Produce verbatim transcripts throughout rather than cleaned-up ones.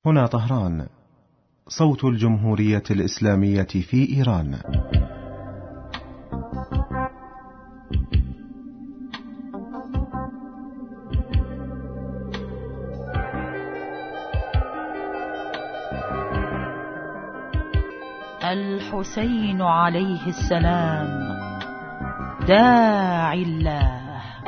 هنا طهران، صوت الجمهورية الإسلامية في إيران. الحسين عليه السلام داعي الله.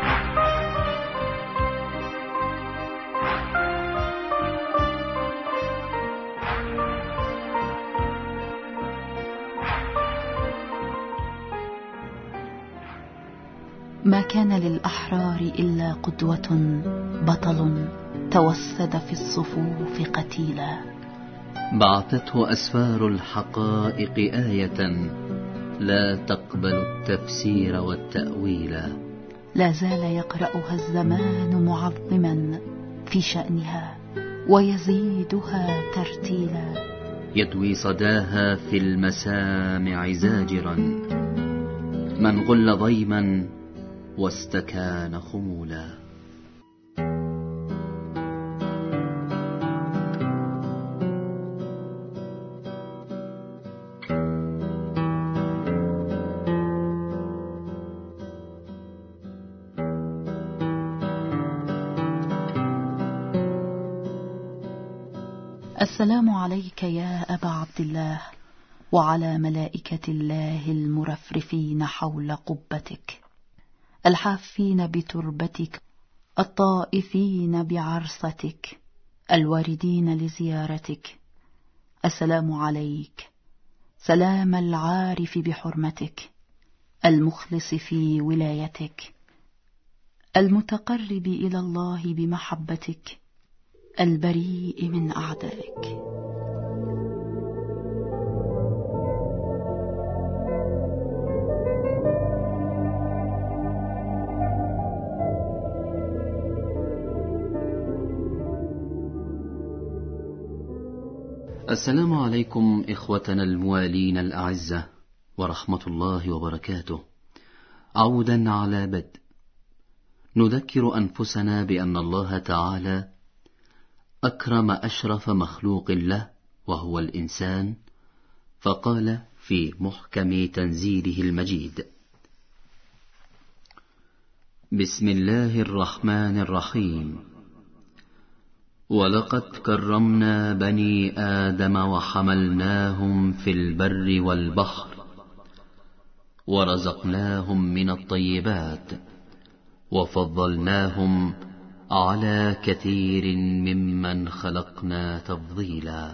ما كان للأحرار إلا قدوة، بطل توسد في الصفوف قتيلا. بعثته أسفار الحقائق آية لا تقبل التفسير والتأويل. لا زال يقرأها الزمان معظما في شأنها ويزيدها ترتيلا. يدوي صداها في المسامع زاجرا من غل ضيما واستكان خمولا. السلام عليك يا أبا عبد الله، وعلى ملائكة الله المرفرفين حول قبتك، الحافين بتربتك، الطائفين بعرستك، الواردين لزيارتك. السلام عليك سلام العارف بحرمتك، المخلص في ولايتك، المتقرب إلى الله بمحبتك، البريء من أعدائك. السلام عليكم إخوتنا الموالين الأعزة ورحمة الله وبركاته. عودا على بدء نذكر أنفسنا بأن الله تعالى أكرم أشرف مخلوق له وهو الإنسان، فقال في محكم تنزيله المجيد: بسم الله الرحمن الرحيم. ولقد كرمنا بني آدم وحملناهم في البر والبحر ورزقناهم من الطيبات وفضلناهم على كثير ممن خلقنا تفضيلا.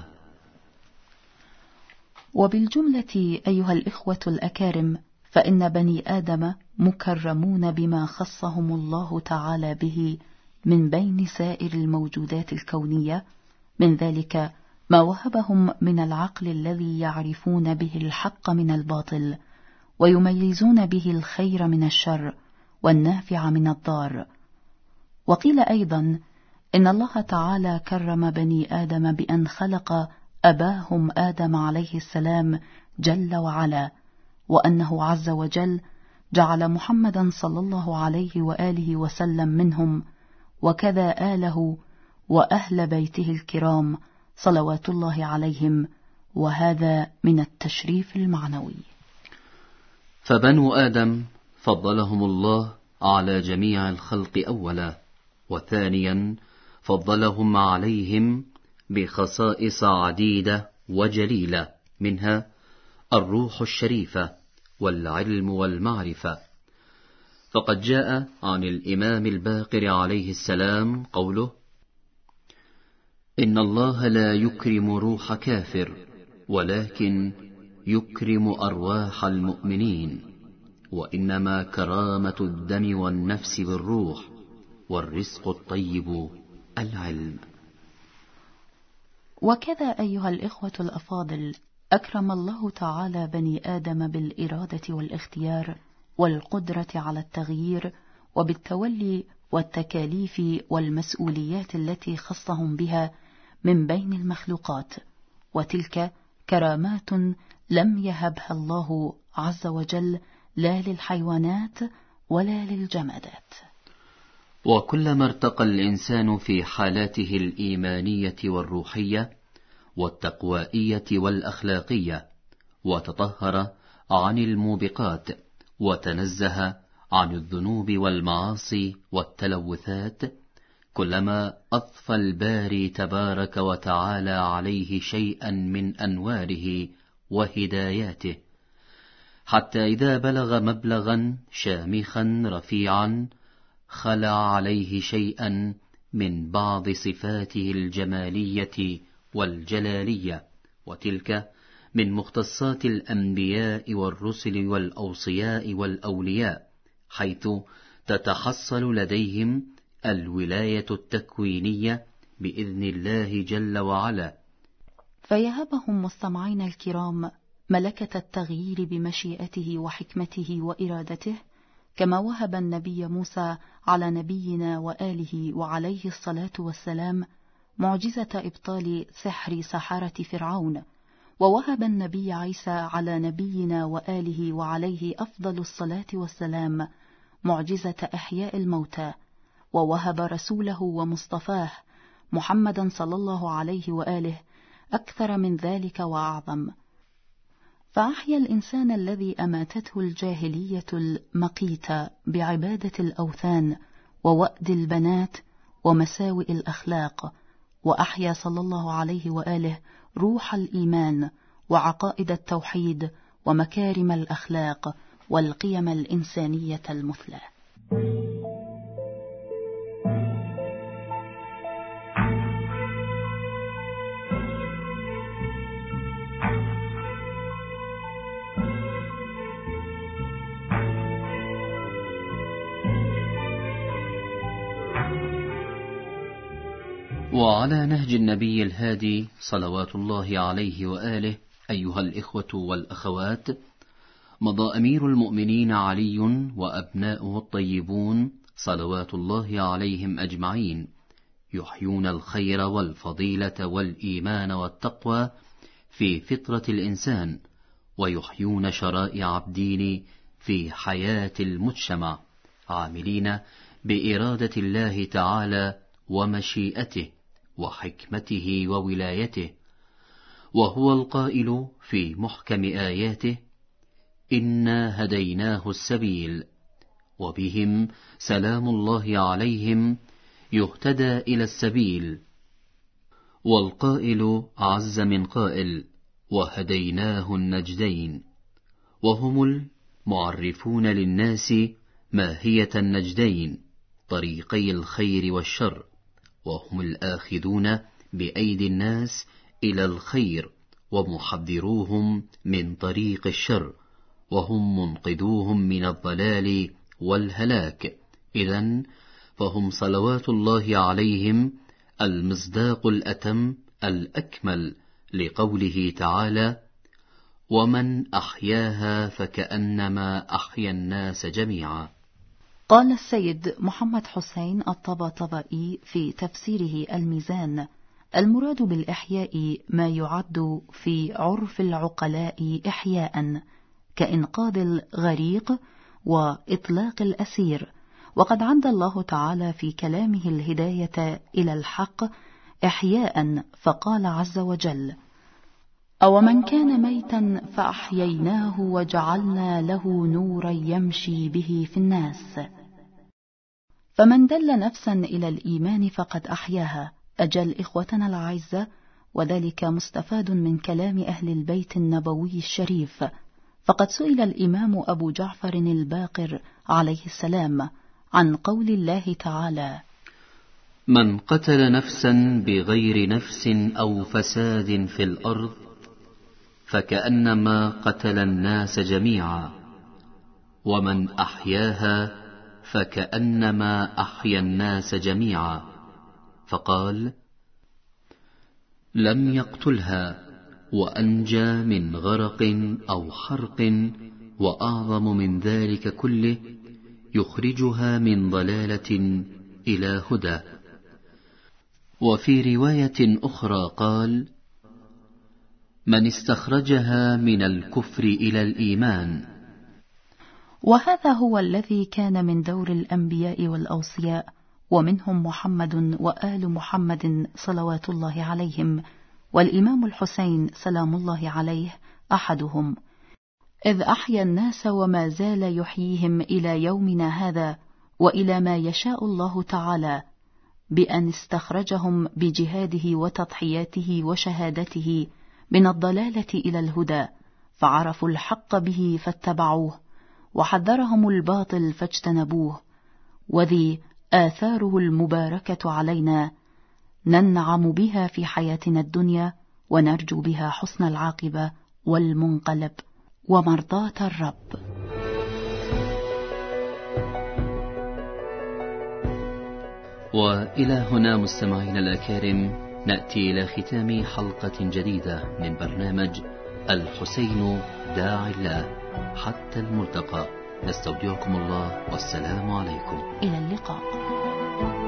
وبالجملة أيها الإخوة الأكارم، فإن بني آدم مكرمون بما خصهم الله تعالى به من بين سائر الموجودات الكونية، من ذلك ما وهبهم من العقل الذي يعرفون به الحق من الباطل، ويميزون به الخير من الشر والنافع من الضار. وقيل أيضا إن الله تعالى كرم بني آدم بأن خلق أباهم آدم عليه السلام جل وعلا، وأنه عز وجل جعل محمدا صلى الله عليه وآله وسلم منهم، وكذا آله وأهل بيته الكرام صلوات الله عليهم، وهذا من التشريف المعنوي. فبنو آدم فضلهم الله على جميع الخلق أولا، وثانيا فضلهم عليهم بخصائص عديدة وجليلة، منها الروح الشريفة والعلم والمعرفة. فقد جاء عن الإمام الباقر عليه السلام قوله: إن الله لا يكرم روح كافر ولكن يكرم أرواح المؤمنين، وإنما كرامة الدم والنفس بالروح، والرزق الطيب العلم. وكذا أيها الإخوة الأفاضل، أكرم الله تعالى بني آدم بالإرادة والاختيار والقدرة على التغيير، وبالتولي والتكاليف والمسؤوليات التي خصهم بها من بين المخلوقات، وتلك كرامات لم يهبها الله عز وجل لا للحيوانات ولا للجمادات. وكلما ارتقى الإنسان في حالاته الإيمانية والروحية والتقوائية والأخلاقية، وتطهر عن الموبقات، وتنزه عن الذنوب والمعاصي والتلوثات، كلما أضفى الباري تبارك وتعالى عليه شيئا من أنواره وهداياته، حتى إذا بلغ مبلغا شامخا رفيعا خلع عليه شيئا من بعض صفاته الجمالية والجلالية، وتلك من مختصات الأنبياء والرسل والأوصياء والأولياء، حيث تتحصل لديهم الولاية التكوينية بإذن الله جل وعلا. فيهبهم مستمعين الكرام ملكة التغيير بمشيئته وحكمته وإرادته، كما وهب النبي موسى على نبينا وآله وعليه الصلاة والسلام معجزة إبطال سحر سحرة فرعون، ووهب النبي عيسى على نبينا وآله وعليه أفضل الصلاة والسلام معجزة إحياء الموتى، ووهب رسوله ومصطفاه محمدا صلى الله عليه وآله أكثر من ذلك وأعظم، فأحيا الإنسان الذي أماتته الجاهلية المقيتة بعبادة الأوثان ووأد البنات ومساوئ الأخلاق، وأحيا صلى الله عليه وآله روح الإيمان وعقائد التوحيد ومكارم الأخلاق والقيم الإنسانية المثلى. وعلى نهج النبي الهادي صلوات الله عليه وآله، أيها الإخوة والأخوات، مضى أمير المؤمنين علي وأبناؤه الطيبون صلوات الله عليهم أجمعين يحيون الخير والفضيلة والإيمان والتقوى في فطرة الإنسان، ويحيون شرائع الدين في حياة المجتمع، عاملين بإرادة الله تعالى ومشيئته وحكمته وولايته. وهو القائل في محكم آياته: إنا هديناه السبيل، وبهم سلام الله عليهم يهتدى إلى السبيل. والقائل عز من قائل: وهديناه النجدين. وهم المعرفون للناس ماهية النجدين، طريقي الخير والشر، وهم الآخذون بأيدي الناس إلى الخير ومحذروهم من طريق الشر، وهم منقذوهم من الضلال والهلاك. إذن فهم صلوات الله عليهم المصداق الأتم الأكمل لقوله تعالى: ومن أحياها فكأنما أحيا الناس جميعا. قال السيد محمد حسين الطباطبائي في تفسيره الميزان: المراد بالإحياء ما يعد في عرف العقلاء إحياء، كإنقاذ الغريق وإطلاق الأسير، وقد عد الله تعالى في كلامه الهداية إلى الحق إحياء، فقال عز وجل: أومن كان ميتا فأحييناه وجعلنا له نورا يمشي به في الناس. فمن دل نفسا إلى الإيمان فقد أحياها. أجل إخوتنا الأعزة، وذلك مستفاد من كلام أهل البيت النبوي الشريف، فقد سئل الإمام أبو جعفر الباقر عليه السلام عن قول الله تعالى: من قتل نفسا بغير نفس أو فساد في الأرض فكأنما قتل الناس جميعا، ومن أحياها فكأنما أحيا الناس جميعا. فقال: لم يقتلها وأنجى من غرق أو حرق، وأعظم من ذلك كله يخرجها من ضلالة إلى هدى. وفي رواية أخرى قال: من استخرجها من الكفر إلى الإيمان. وهذا هو الذي كان من دور الأنبياء والأوصياء ومنهم محمد وآل محمد صلوات الله عليهم، والإمام الحسين سلام الله عليه أحدهم، إذ أحيا الناس وما زال يحييهم إلى يومنا هذا وإلى ما يشاء الله تعالى، بأن استخرجهم بجهاده وتضحياته وشهادته من الضلالة إلى الهدى، فعرفوا الحق به فاتبعوه، وحذرهم الباطل فاجتنبوه، وذي آثاره المباركة علينا ننعم بها في حياتنا الدنيا، ونرجو بها حسن العاقبة والمنقلب ومرضاة الرب. وإلى هنا مستمعينا الأكارم نأتي إلى ختام حلقة جديدة من برنامج الحسين داعي الله. حتى الملتقى، نستودعكم الله والسلام عليكم. إلى اللقاء.